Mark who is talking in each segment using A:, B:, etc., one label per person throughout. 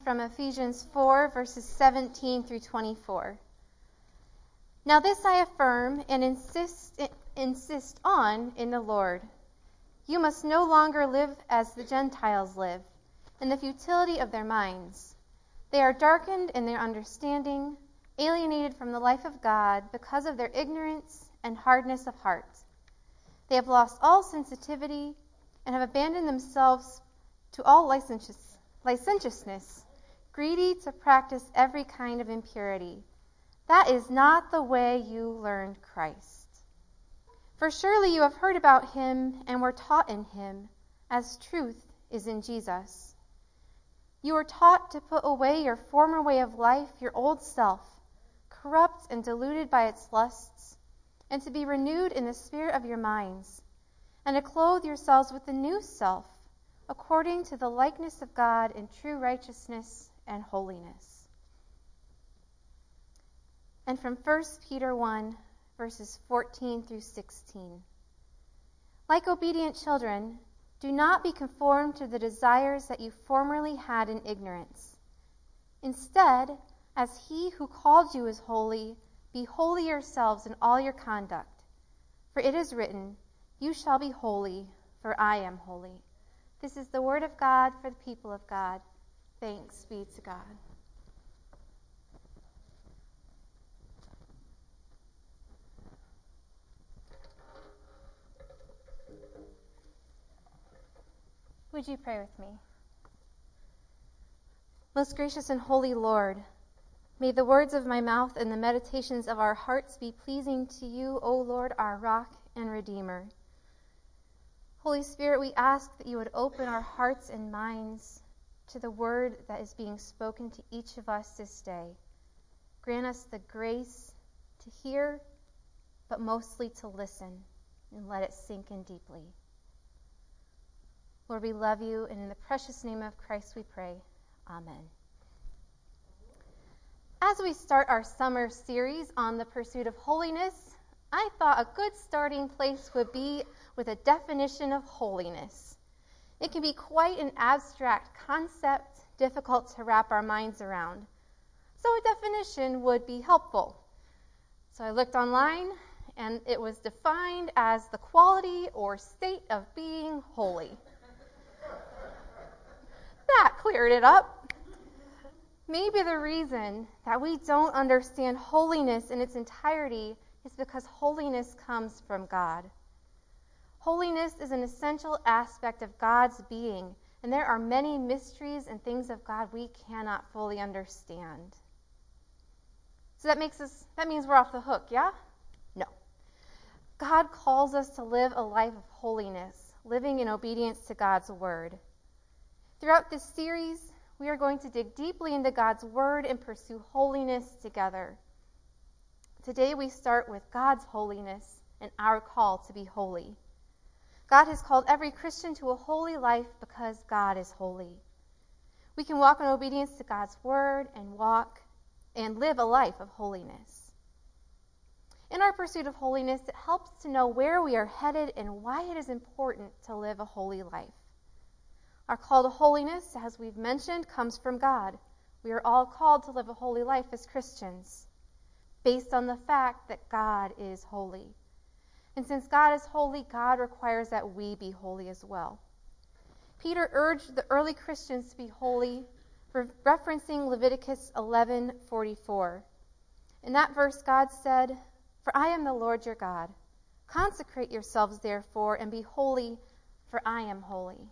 A: From Ephesians 4, verses 17 through 24. Now this I affirm and insist on in the Lord. You must no longer live as the Gentiles live, in the futility of their minds. They are darkened in their understanding, alienated from the life of God because of their ignorance and hardness of heart. They have lost all sensitivity and have abandoned themselves to all licentiousness, greedy to practice every kind of impurity. That is not the way you learned Christ. For surely you have heard about him and were taught in him, as truth is in Jesus. You were taught to put away your former way of life, your old self, corrupt and deluded by its lusts, and to be renewed in the spirit of your minds, and to clothe yourselves with the new self, according to the likeness of God in true righteousness and holiness. And from 1 Peter 1, verses 14 through 16. Like obedient children, do not be conformed to the desires that you formerly had in ignorance. Instead, as he who called you is holy, be holy yourselves in all your conduct. For it is written, you shall be holy, for I am holy. This is the word of God for the people of God. Thanks be to God. Would you pray with me? Most gracious and holy Lord, may the words of my mouth and the meditations of our hearts be pleasing to you, O Lord, our rock and redeemer. Holy Spirit, we ask that you would open our hearts and minds to the word that is being spoken to each of us this day. Grant us the grace to hear, but mostly to listen, and let it sink in deeply. Lord, we love you, and in the precious name of Christ we pray. Amen. As we start our summer series on the pursuit of holiness, I thought a good starting place would be with a definition of holiness. It can be quite an abstract concept, difficult to wrap our minds around. So a definition would be helpful. So I looked online, and it was defined as the quality or state of being holy. That cleared it up. Maybe the reason that we don't understand holiness in its entirety is because holiness comes from God. Holiness is an essential aspect of God's being, and there are many mysteries and things of God we cannot fully understand. So that means we're off the hook, yeah? No. God calls us to live a life of holiness, living in obedience to God's word. Throughout this series, we are going to dig deeply into God's word and pursue holiness together. Today we start with God's holiness and our call to be holy. God has called every Christian to a holy life because God is holy. We can walk in obedience to God's word and live a life of holiness. In our pursuit of holiness, it helps to know where we are headed and why it is important to live a holy life. Our call to holiness, as we've mentioned, comes from God. We are all called to live a holy life as Christians, based on the fact that God is holy. And since God is holy, God requires that we be holy as well. Peter urged the early Christians to be holy, referencing Leviticus 11:44. In that verse, God said, "For I am the Lord your God. Consecrate yourselves, therefore, and be holy, for I am holy."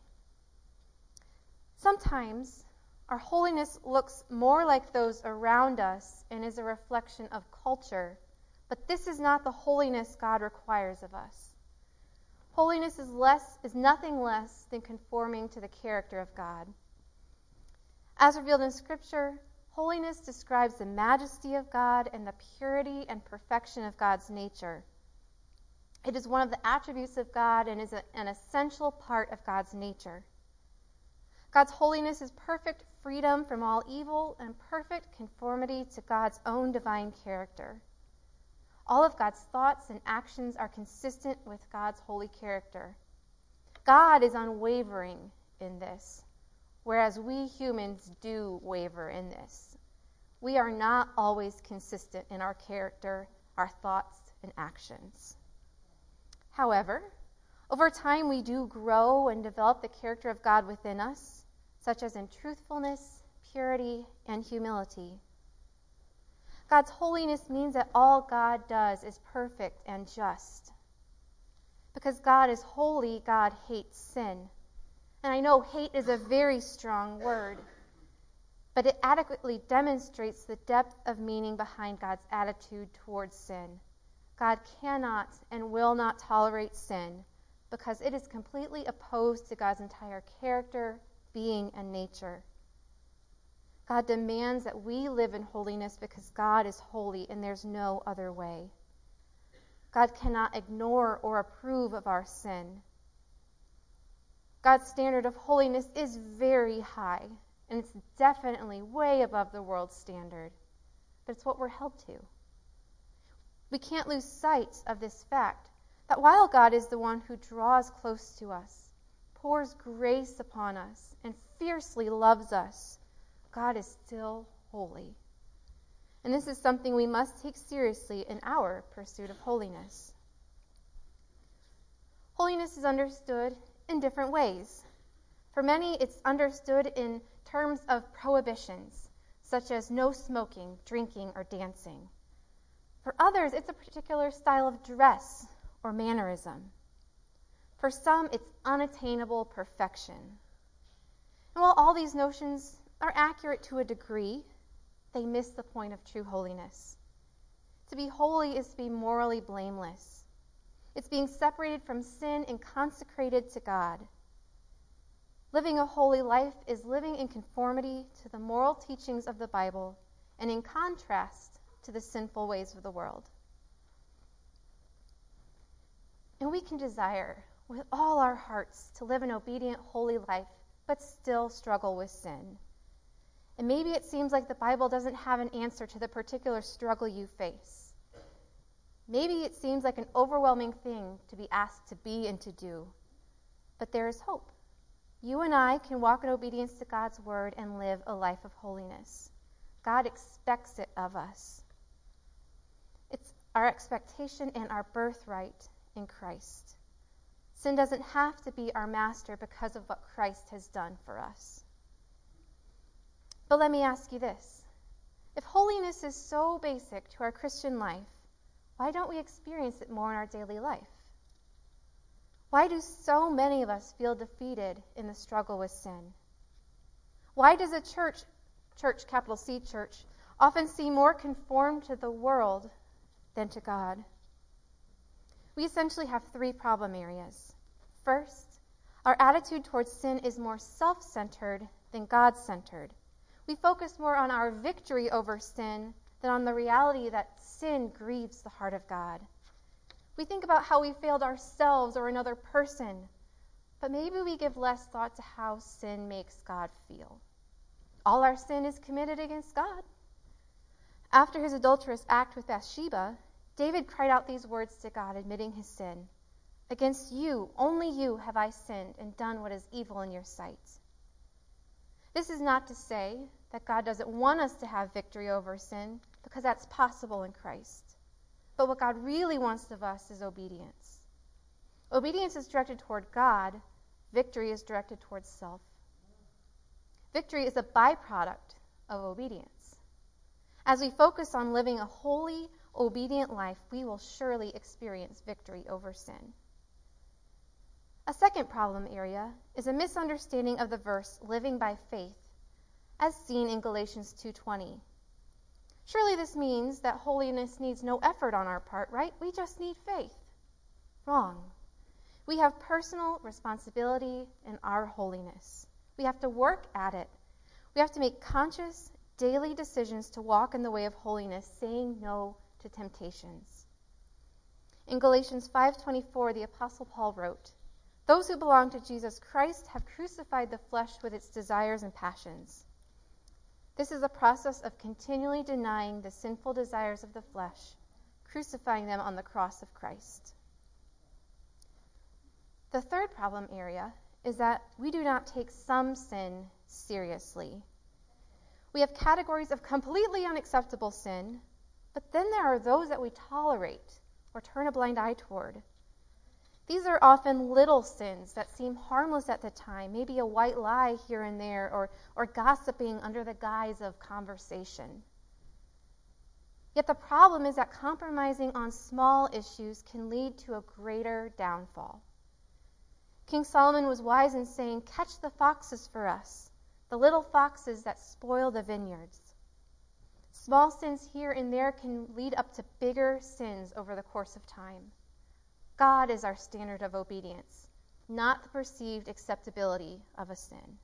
A: Sometimes our holiness looks more like those around us and is a reflection of culture, but this is not the holiness God requires of us. Holiness is nothing less than conforming to the character of God. As revealed in Scripture, holiness describes the majesty of God and the purity and perfection of God's nature. It is one of the attributes of God and is an essential part of God's nature. God's holiness is perfect freedom from all evil and perfect conformity to God's own divine character. All of God's thoughts and actions are consistent with God's holy character. God is unwavering in this, whereas we humans do waver in this. We are not always consistent in our character, our thoughts, and actions. However, over time we do grow and develop the character of God within us, such as in truthfulness, purity, and humility. God's holiness means that all God does is perfect and just. Because God is holy, God hates sin. And I know hate is a very strong word, but it adequately demonstrates the depth of meaning behind God's attitude towards sin. God cannot and will not tolerate sin because it is completely opposed to God's entire character, being, and nature. God demands that we live in holiness because God is holy and there's no other way. God cannot ignore or approve of our sin. God's standard of holiness is very high, and it's definitely way above the world's standard. But it's what we're held to. We can't lose sight of this fact that while God is the one who draws close to us, pours grace upon us, and fiercely loves us, God is still holy. And this is something we must take seriously in our pursuit of holiness. Holiness is understood in different ways. For many, it's understood in terms of prohibitions, such as no smoking, drinking, or dancing. For others, it's a particular style of dress or mannerism. For some, it's unattainable perfection. And while all these notions are accurate to a degree, they miss the point of true holiness. To be holy is to be morally blameless. It's being separated from sin and consecrated to God. Living a holy life is living in conformity to the moral teachings of the Bible and in contrast to the sinful ways of the world. And we can desire with all our hearts to live an obedient, holy life, but still struggle with sin. And maybe it seems like the Bible doesn't have an answer to the particular struggle you face. Maybe it seems like an overwhelming thing to be asked to be and to do. But there is hope. You and I can walk in obedience to God's word and live a life of holiness. God expects it of us. It's our expectation and our birthright in Christ. Sin doesn't have to be our master because of what Christ has done for us. But let me ask you this. If holiness is so basic to our Christian life, why don't we experience it more in our daily life? Why do so many of us feel defeated in the struggle with sin? Why does a church, capital C church, often seem more conformed to the world than to God? We essentially have three problem areas. First, our attitude towards sin is more self-centered than God-centered. We focus more on our victory over sin than on the reality that sin grieves the heart of God. We think about how we failed ourselves or another person, but maybe we give less thought to how sin makes God feel. All our sin is committed against God. After his adulterous act with Bathsheba, David cried out these words to God, admitting his sin. Against you, only you, have I sinned and done what is evil in your sight. This is not to say that God doesn't want us to have victory over sin, because that's possible in Christ. But what God really wants of us is obedience. Obedience is directed toward God. Victory is directed towards self. Victory is a byproduct of obedience. As we focus on living a holy, obedient life, we will surely experience victory over sin. A second problem area is a misunderstanding of the verse living by faith, as seen in Galatians 2:20. Surely this means that holiness needs no effort on our part, right? We just need faith. Wrong. We have personal responsibility in our holiness. We have to work at it. We have to make conscious, daily decisions to walk in the way of holiness, saying no to temptations. In Galatians 5:24, the Apostle Paul wrote, "Those who belong to Jesus Christ have crucified the flesh with its desires and passions." This is a process of continually denying the sinful desires of the flesh, crucifying them on the cross of Christ. The third problem area is that we do not take some sin seriously. We have categories of completely unacceptable sin, but then there are those that we tolerate or turn a blind eye toward. These are often little sins that seem harmless at the time, maybe a white lie here and there, or gossiping under the guise of conversation. Yet the problem is that compromising on small issues can lead to a greater downfall. King Solomon was wise in saying, "Catch the foxes for us, the little foxes that spoil the vineyards." Small sins here and there can lead up to bigger sins over the course of time. God is our standard of obedience, not the perceived acceptability of a sin.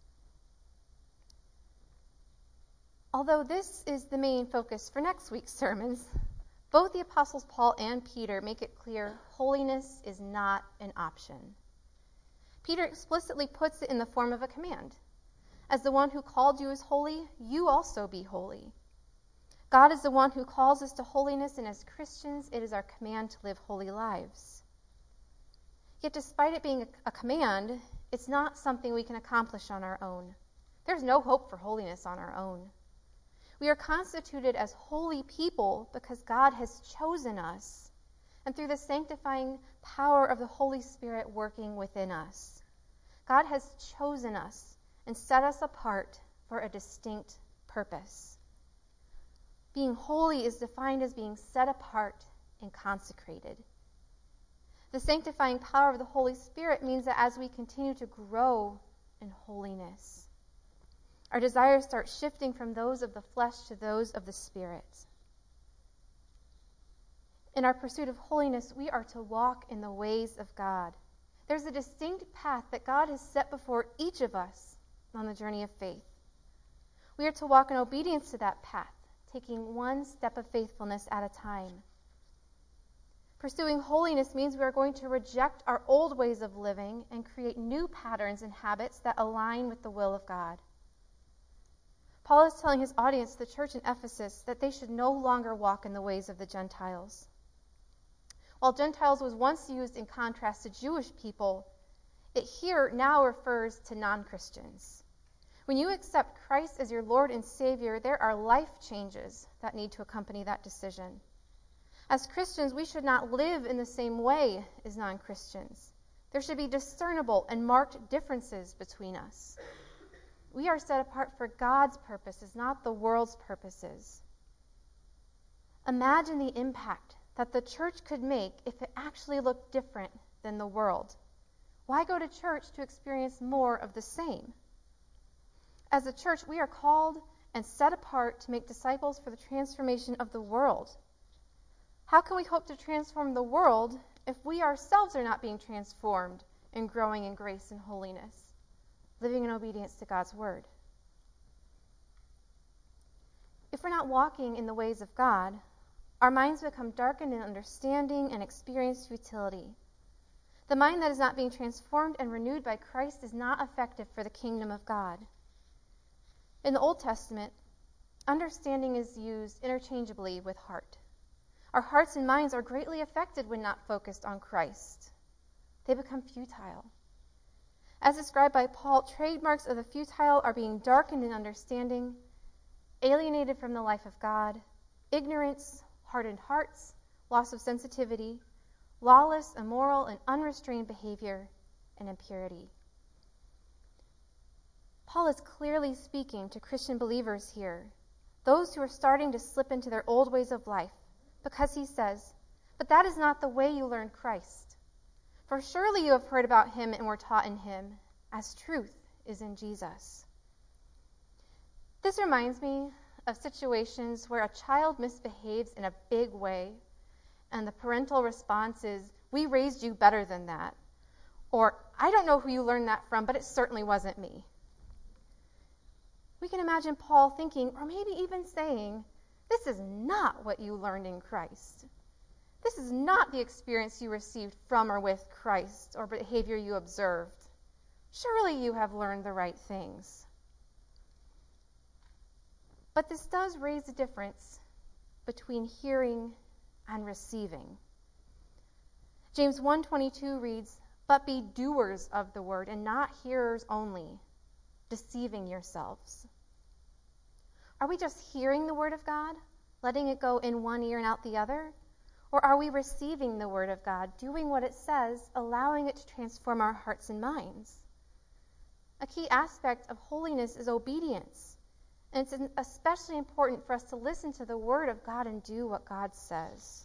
A: Although this is the main focus for next week's sermons, both the Apostles Paul and Peter make it clear holiness is not an option. Peter explicitly puts it in the form of a command. As the one who called you is holy, you also be holy. God is the one who calls us to holiness, and as Christians, it is our command to live holy lives. Yet despite it being a command, it's not something we can accomplish on our own. There's no hope for holiness on our own. We are constituted as holy people because God has chosen us, and through the sanctifying power of the Holy Spirit working within us. God has chosen us and set us apart for a distinct purpose. Being holy is defined as being set apart and consecrated. The sanctifying power of the Holy Spirit means that as we continue to grow in holiness, our desires start shifting from those of the flesh to those of the Spirit. In our pursuit of holiness, we are to walk in the ways of God. There's a distinct path that God has set before each of us on the journey of faith. We are to walk in obedience to that path, taking one step of faithfulness at a time. Pursuing holiness means we are going to reject our old ways of living and create new patterns and habits that align with the will of God. Paul is telling his audience, the church in Ephesus, that they should no longer walk in the ways of the Gentiles. While Gentiles was once used in contrast to Jewish people, it here now refers to non-Christians. When you accept Christ as your Lord and Savior, there are life changes that need to accompany that decision. As Christians, we should not live in the same way as non-Christians. There should be discernible and marked differences between us. We are set apart for God's purposes, not the world's purposes. Imagine the impact that the church could make if it actually looked different than the world. Why go to church to experience more of the same? As a church, we are called and set apart to make disciples for the transformation of the world. How can we hope to transform the world if we ourselves are not being transformed and growing in grace and holiness, living in obedience to God's word? If we're not walking in the ways of God, our minds become darkened in understanding and experience futility. The mind that is not being transformed and renewed by Christ is not effective for the kingdom of God. In the Old Testament, understanding is used interchangeably with heart. Our hearts and minds are greatly affected when not focused on Christ. They become futile. As described by Paul, trademarks of the futile are being darkened in understanding, alienated from the life of God, ignorance, hardened hearts, loss of sensitivity, lawless, immoral, and unrestrained behavior, and impurity. Paul is clearly speaking to Christian believers here, those who are starting to slip into their old ways of life, because he says, "But that is not the way you learned Christ. For surely you have heard about him and were taught in him, as truth is in Jesus." This reminds me of situations where a child misbehaves in a big way, and the parental response is, "We raised you better than that," or "I don't know who you learned that from, but it certainly wasn't me." We can imagine Paul thinking, or maybe even saying, "This is not what you learned in Christ. This is not the experience you received from or with Christ or behavior you observed. Surely you have learned the right things." But this does raise a difference between hearing and receiving. James 1:22 reads, "But be doers of the word and not hearers only, deceiving yourselves? Are we just hearing the word of God, letting it go in one ear and out the other? Or are we receiving the word of God, doing what it says, allowing it to transform our hearts and minds? A key aspect of holiness is obedience. And it's especially important for us to listen to the word of God and do what God says.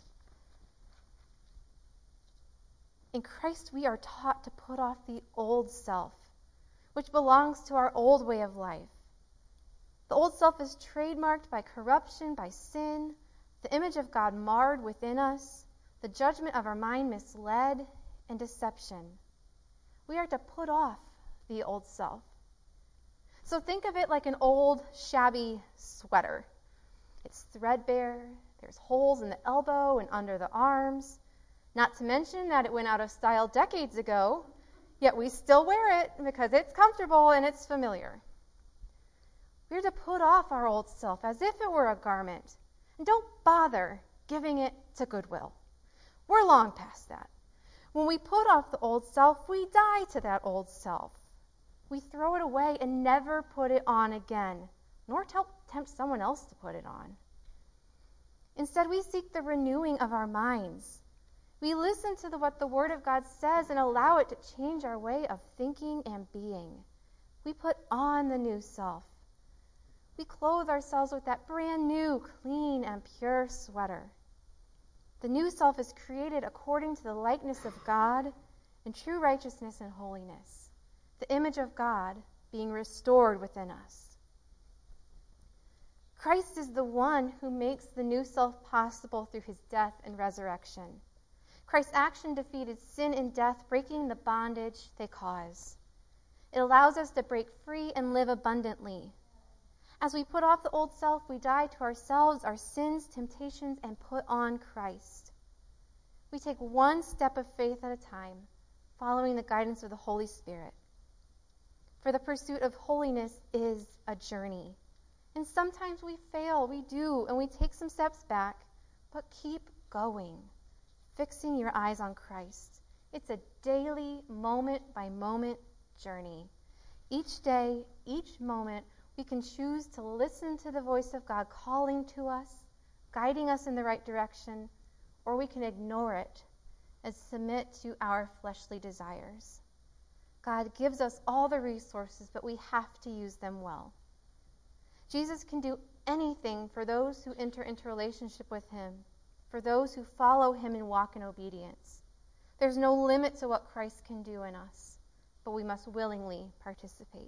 A: In Christ, we are taught to put off the old self, which belongs to our old way of life. The old self is trademarked by corruption, by sin, the image of God marred within us, the judgment of our mind misled, and deception. We are to put off the old self. So think of it like an old, shabby sweater. It's threadbare, there's holes in the elbow and under the arms, not to mention that it went out of style decades ago, yet we still wear it because it's comfortable and it's familiar. We're to put off our old self as if it were a garment, and don't bother giving it to Goodwill. We're long past that. When we put off the old self, we die to that old self. We throw it away and never put it on again, nor tempt someone else to put it on. Instead, we seek the renewing of our minds. We listen to what the Word of God says and allow it to change our way of thinking and being. We put on the new self. We clothe ourselves with that brand new, clean, and pure sweater. The new self is created according to the likeness of God in true righteousness and holiness, the image of God being restored within us. Christ is the one who makes the new self possible through his death and resurrection. Christ's action defeated sin and death, breaking the bondage they cause. It allows us to break free and live abundantly. As we put off the old self, we die to ourselves, our sins, temptations, and put on Christ. We take one step of faith at a time, following the guidance of the Holy Spirit. For the pursuit of holiness is a journey. And sometimes we fail, we do, and we take some steps back, but keep going, fixing your eyes on Christ. It's a daily, moment-by-moment journey. Each day, each moment, we can choose to listen to the voice of God calling to us, guiding us in the right direction, or we can ignore it and submit to our fleshly desires. God gives us all the resources, but we have to use them well. Jesus can do anything for those who enter into relationship with him, for those who follow him and walk in obedience. There's no limit to what Christ can do in us, but we must willingly participate.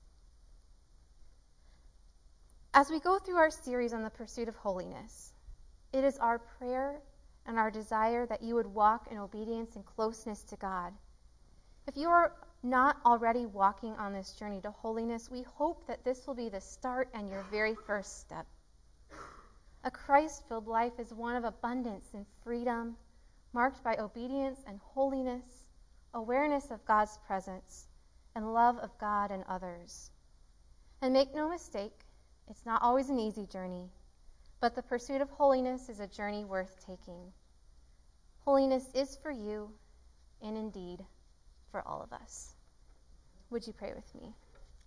A: As we go through our series on the pursuit of holiness, it is our prayer and our desire that you would walk in obedience and closeness to God. If you are not already walking on this journey to holiness, we hope that this will be the start and your very first step. A Christ-filled life is one of abundance and freedom, marked by obedience and holiness, awareness of God's presence, and love of God and others. And make no mistake, it's not always an easy journey, but the pursuit of holiness is a journey worth taking. Holiness is for you, and indeed, for all of us. Would you pray with me?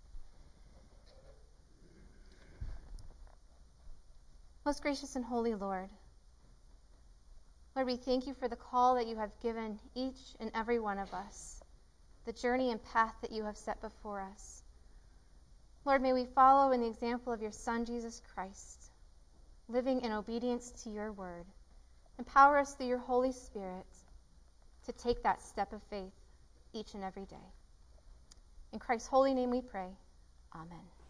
A: Most gracious and holy Lord, we thank you for the call that you have given each and every one of us, the journey and path that you have set before us. Lord, may we follow in the example of your Son, Jesus Christ, living in obedience to your word. Empower us through your Holy Spirit to take that step of faith each and every day. In Christ's holy name we pray. Amen.